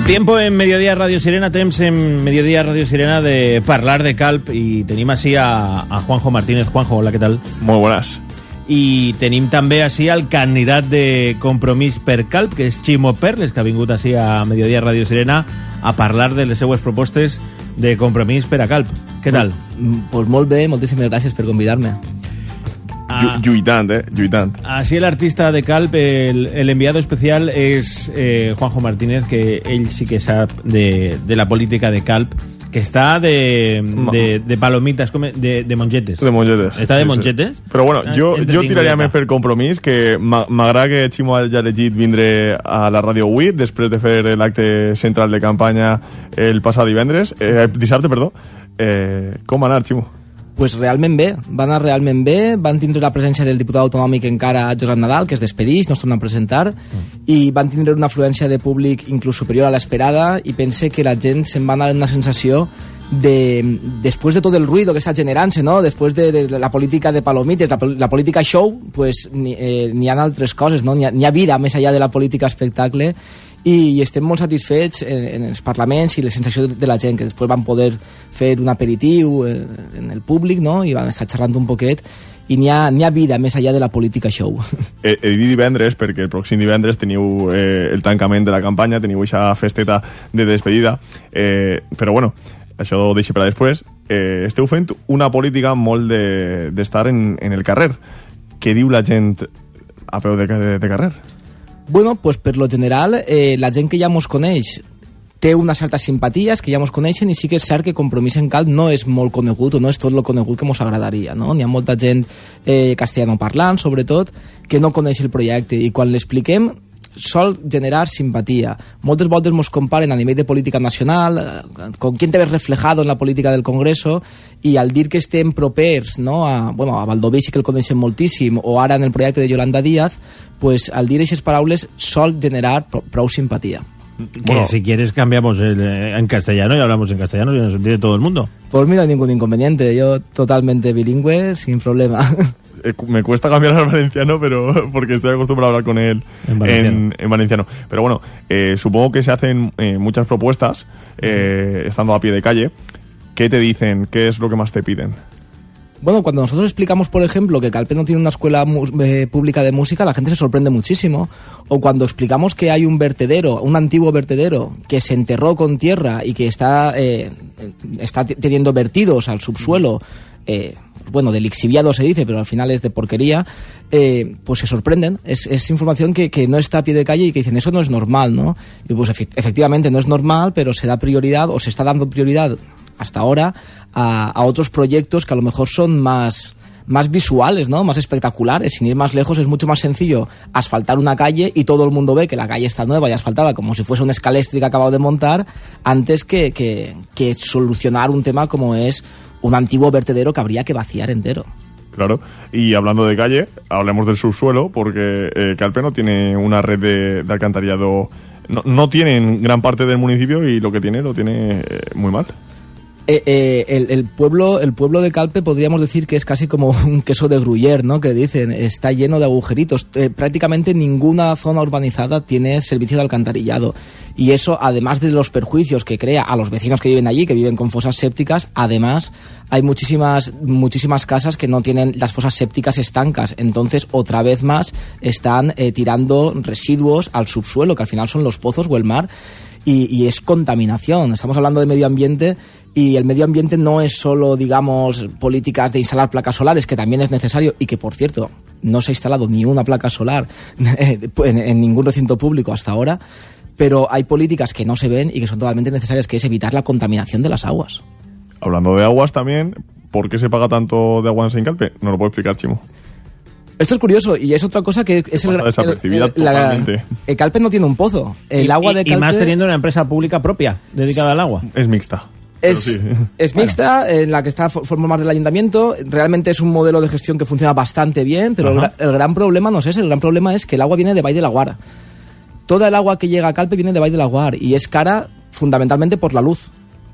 Tiempo en Mediodía Radio Sirena, temps en Mediodía Radio Sirena de parlar de Calp y tenim així a Juanjo Martínez. Juanjo, hola, ¿qué tal? Muy buenas. I tenim també així al candidat de Compromís per Calp, que és Ximo Perles, que ha vingut així a Mediodía Radio Sirena a parlar de les seues propostes de Compromís per a Calp. Què tal? Pues molt bé, moltíssimes gràcies per convidar-me. Lluitant, lluitant. Así el artista de Calp, el enviado especial es Juanjo Martínez, que él sí que sabe de la política de Calp, que está de palomitas, de mongetes. De mongetes. Està de mongetes? Sí. Però bueno, jo tiraria més per Compromís, que m'agrada que Ximo hagi elegit vindre a la ràdio avui, després de fer l'acte central de campanya el passat dissabte, perdó. Com va anar, Ximo? Pues realment bé, va anar realment bé, van tindre la presència del diputat autonòmic encara Josep Nadal, que es despedeix, no es torna a presentar, i van tindre una afluència de públic inclús superior a l'esperada, i pense que la gent se'n va anar amb una sensació de, després de tot el ruido que està generant-se, ¿no? Després de la política de palomites, la política show, pues n'hi ha altres coses, ¿no? N'hi ha vida més allà de la política espectacle, i estem molt satisfets en els parlaments i la sensació de la gent, que després van poder fer un aperitiu en el públic, no? I van estar xerrant un poquet, i n'hi ha vida més allà de la política show. He dit divendres perquè el pròxim divendres teniu el tancament de la campanya, teniu aquesta festeta de despedida, però bueno, això ho deixo per a després. Esteu fent una política molt d'estar en el carrer. Què diu la gent a peu de carrer? Bueno, pues per lo general, la gent que ja mos coneix té unes certes simpaties que ja mos coneixen, i sí que és cert que Compromís en Calp no és molt conegut, o no és tot lo conegut que mos agradaria, no? N'hi ha molta gent castellanoparlant, sobretot, que no coneix el projecte, i quan l'expliquem sol generar simpatia. Moltes voltes mos comparen a nivell de política nacional, con quién te ves reflejado en la política del Congreso, i al dir que estem propers, no, a Baldoví sí que el coneixem moltíssim, o ara en el projecte de Yolanda Díaz, pues al dir aquestes paraules sol generar prou simpatia. Que bueno, si quieres cambiamos en castellano y hablamos en castellano y nos entiende todo el mundo. Pues mira, ningún inconveniente, yo totalmente bilingüe, sin problema. Me cuesta cambiar al valenciano, pero porque estoy acostumbrado a hablar con él en valenciano. Pero bueno, supongo que se hacen muchas propuestas estando a pie de calle. ¿Qué te dicen? ¿Qué es lo que más te piden? Bueno, cuando nosotros explicamos, por ejemplo, que Calpe no tiene una escuela pública de música, la gente se sorprende muchísimo. O cuando explicamos que hay un vertedero, un antiguo vertedero, que se enterró con tierra y que está teniendo vertidos al subsuelo, bueno, de lixiviado se dice, pero al final es de porquería, pues se sorprenden. Es información que no está a pie de calle y que dicen, eso no es normal, ¿no? Y pues efectivamente no es normal, pero se da prioridad, o se está dando prioridad hasta ahora, a otros proyectos que a lo mejor son más visuales, ¿no? Más espectaculares. Sin ir más lejos, es mucho más sencillo asfaltar una calle y todo el mundo ve que la calle está nueva y asfaltada como si fuese un escalestri que acabado de montar, antes que solucionar un tema como es un antiguo vertedero que habría que vaciar entero. Claro, y hablando de calle, hablemos del subsuelo, porque Calpe no tiene una red de alcantarillado, no tiene en gran parte del municipio, y lo que tiene lo tiene muy mal. El pueblo de Calpe podríamos decir que es casi como un queso de Gruyère, ¿no? Que dicen, está lleno de agujeritos. Prácticamente ninguna zona urbanizada tiene servicio de alcantarillado. Y eso, además de los perjuicios que crea a los vecinos que viven allí, que viven con fosas sépticas, además hay muchísimas casas que no tienen las fosas sépticas estancas. Entonces, otra vez más, están tirando residuos al subsuelo, que al final son los pozos o el mar. Y es contaminación. Estamos hablando de medio ambiente, y el medio ambiente no es solo, digamos, políticas de instalar placas solares, que también es necesario, y que, por cierto, no se ha instalado ni una placa solar en ningún recinto público hasta ahora, pero hay políticas que no se ven y que son totalmente necesarias, que es evitar la contaminación de las aguas. Hablando de aguas también, ¿por qué se paga tanto de agua en Calpe? ¿No lo puedo explicar, Ximo? Esto es curioso, y es otra cosa que es totalmente. El Calpe no tiene un pozo. El agua de Calpe, y más teniendo una empresa pública propia dedicada al agua. Es mixta. Es mixta, en la que forma parte del ayuntamiento. Realmente es un modelo de gestión que funciona bastante bien, pero el gran problema no es ese. El gran problema es que el agua viene de Vall de Laguar. Toda el agua que llega a Calpe viene de Vall de Laguar, y es cara fundamentalmente por la luz.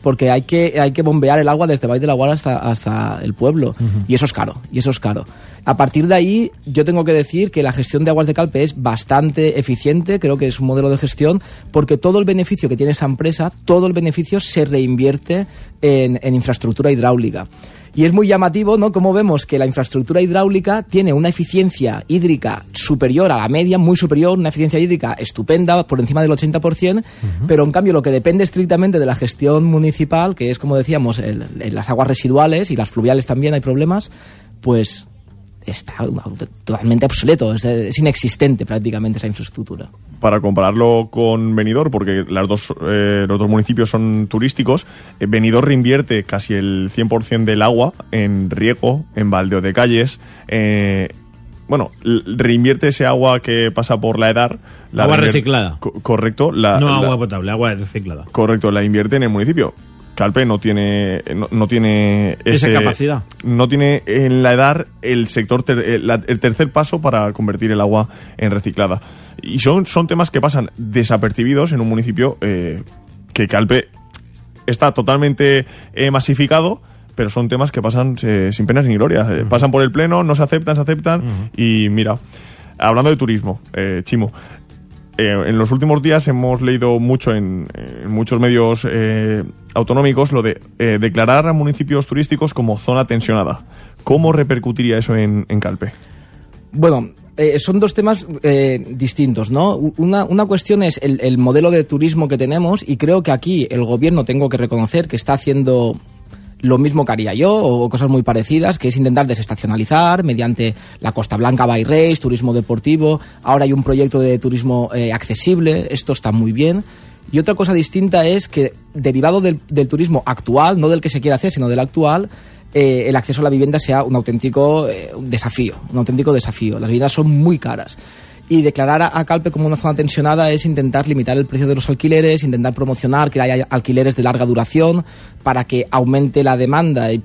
porque hay que bombear el agua desde Valle de Laguar hasta el pueblo, y eso es caro. A partir de ahí, yo tengo que decir que la gestión de aguas de Calpe es bastante eficiente, creo que es un modelo de gestión, porque todo el beneficio que tiene esta empresa, todo el beneficio se reinvierte en infraestructura hidráulica. Y es muy llamativo, ¿no?, cómo vemos que la infraestructura hidráulica tiene una eficiencia hídrica superior a la media, muy superior, una eficiencia hídrica estupenda, por encima del 80%, pero en cambio lo que depende estrictamente de la gestión municipal, que es, como decíamos, las aguas residuales y las fluviales también hay problemas, pues está totalmente obsoleto, es inexistente prácticamente esa infraestructura. Para compararlo con Benidorm, porque los dos municipios son turísticos, Benidorm reinvierte casi el 100% del agua en riego, en baldeo de calles, reinvierte ese agua que pasa por la EDAR. Agua reciclada. Correcto. Agua potable, agua reciclada. Correcto, la invierte en el municipio. Calpe no tiene esa capacidad. No tiene en la EDAR el sector el tercer paso para convertir el agua en reciclada. Y son temas que pasan desapercibidos en un municipio que Calpe está totalmente masificado, pero son temas que pasan sin penas ni gloria. Pasan por el pleno, no se aceptan y mira, hablando de turismo, Chimo, en los últimos días hemos leído mucho en muchos medios autonómicos lo de declarar a municipios turísticos como zona tensionada. ¿Cómo repercutiría eso en Calpe? Bueno, son dos temas distintos, ¿no? Una cuestión es el modelo de turismo que tenemos, y creo que aquí el gobierno, tengo que reconocer que está haciendo lo mismo que haría yo, o cosas muy parecidas, que es intentar desestacionalizar mediante la Costa Blanca by Race, turismo deportivo. Ahora hay un proyecto de turismo accesible, esto está muy bien. Y otra cosa distinta es que, derivado del turismo actual, no del que se quiere hacer, sino del actual, el acceso a la vivienda sea un auténtico desafío. Las viviendas son muy caras. Y declarar a Calpe como una zona tensionada es intentar limitar el precio de los alquileres, intentar promocionar que haya alquileres de larga duración para que aumente la demanda y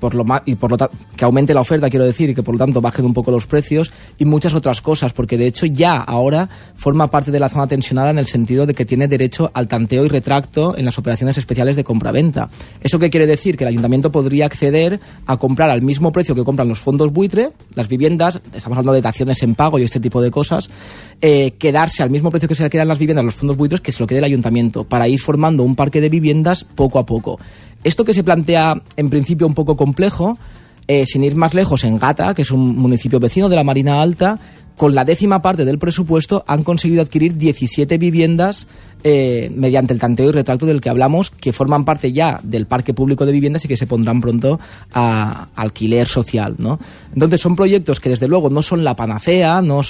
que aumente la oferta, quiero decir, y que por lo tanto bajen un poco los precios, y muchas otras cosas, porque de hecho ya ahora forma parte de la zona tensionada en el sentido de que tiene derecho al tanteo y retracto en las operaciones especiales de compraventa. ¿Eso qué quiere decir? Que el ayuntamiento podría acceder a comprar al mismo precio que compran los fondos buitre, las viviendas, estamos hablando de daciones en pago y este tipo de cosas, quedarse al mismo precio que se le quedan las viviendas, los fondos buitres, que se lo quede el ayuntamiento, para ir formando un parque de viviendas poco a poco. Esto que se plantea en principio un poco complejo, sin ir más lejos, en Gata, que es un municipio vecino de la Marina Alta, con la 10ª parte del presupuesto han conseguido adquirir 17 viviendas mediante el tanteo y retracto del que hablamos, que forman parte ya del parque público de viviendas y que se pondrán pronto a alquiler social, ¿no? Entonces son proyectos que desde luego no son la panacea, no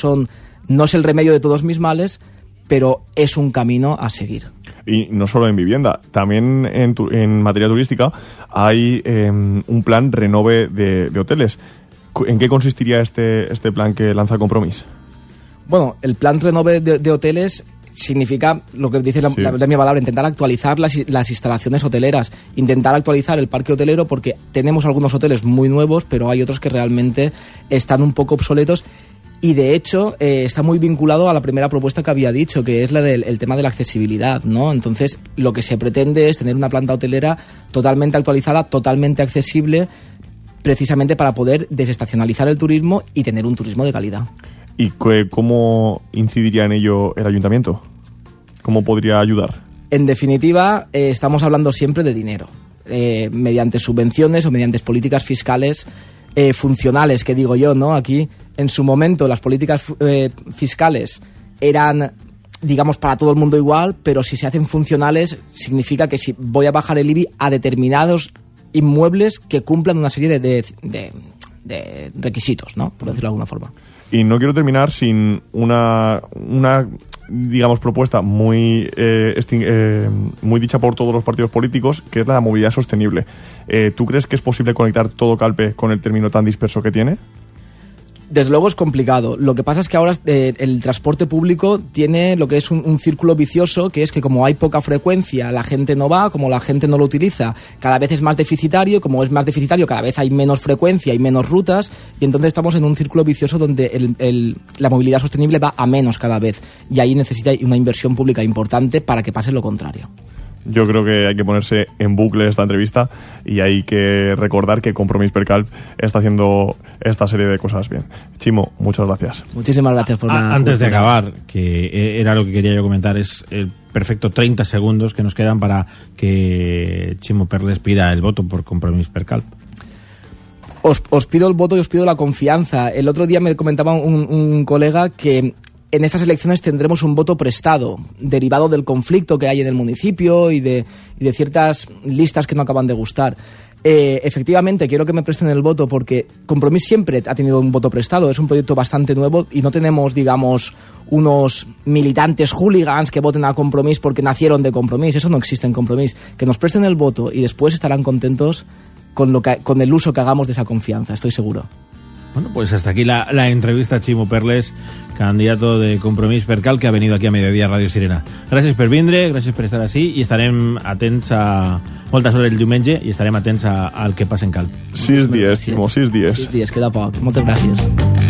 es el remedio de todos mis males, pero es un camino a seguir. Y no solo en vivienda, también en materia turística hay un plan renove de hoteles. ¿En qué consistiría este plan que lanza Compromís? Bueno, el plan renove de hoteles significa lo que dice la mi palabra, intentar actualizar las instalaciones hoteleras, intentar actualizar el parque hotelero, porque tenemos algunos hoteles muy nuevos, pero hay otros que realmente están un poco obsoletos. Y de hecho está muy vinculado a la primera propuesta que había dicho, que es la del tema de la accesibilidad, ¿no? Entonces lo que se pretende es tener una planta hotelera totalmente actualizada, totalmente accesible, precisamente para poder desestacionalizar el turismo y tener un turismo de calidad. ¿Y cómo incidiría en ello el ayuntamiento? ¿Cómo podría ayudar? En definitiva, estamos hablando siempre de dinero, mediante subvenciones o mediante políticas fiscales funcionales, que digo yo, ¿no? Aquí, en su momento, las políticas fiscales eran, digamos, para todo el mundo igual, pero si se hacen funcionales, significa que si voy a bajar el IBI a determinados inmuebles que cumplan una serie de requisitos, ¿no? Por decirlo de alguna forma. Y no quiero terminar sin una digamos, propuesta muy dicha por todos los partidos políticos, que es la movilidad sostenible. ¿Tú crees que es posible conectar todo Calpe con el término tan disperso que tiene? Desde luego es complicado. Lo que pasa es que ahora el transporte público tiene lo que es un círculo vicioso, que es que como hay poca frecuencia, la gente no va, como la gente no lo utiliza, cada vez es más deficitario, como es más deficitario, cada vez hay menos frecuencia y menos rutas, y entonces estamos en un círculo vicioso donde la movilidad sostenible va a menos cada vez, y ahí necesita una inversión pública importante para que pase lo contrario. yo creo que hay que ponerse en bucle esta entrevista y hay que recordar que Compromís per Calp está haciendo esta serie de cosas bien. Chimo, muchas gracias. Muchísimas gracias por la... Antes de acabar, que era lo que quería yo comentar, es el perfecto 30 segundos que nos quedan para que Chimo Perles pida el voto por Compromís per Calp. Os pido el voto y os pido la confianza. El otro día me comentaba un colega que en estas elecciones tendremos un voto prestado, derivado del conflicto que hay en el municipio y de ciertas listas que no acaban de gustar. Efectivamente, quiero que me presten el voto porque Compromís siempre ha tenido un voto prestado. Es un proyecto bastante nuevo y no tenemos, digamos, unos militantes hooligans que voten a Compromís porque nacieron de Compromís. Eso no existe en Compromís. Que nos presten el voto y después estarán contentos con el uso que hagamos de esa confianza, estoy seguro. Bueno, pues hasta aquí la entrevista a Chimo Perles, candidato de Compromís per Calp, que ha venido aquí a Mediodía Ràdio Sirena. Gràcies per vindre, gràcies per estar així i estarem atents a moltes hores el diumenge i estarem atents al que passa en Calp. 6 dies, Chimo, 6 dies. 6 dies, queda poc. Moltes gràcies.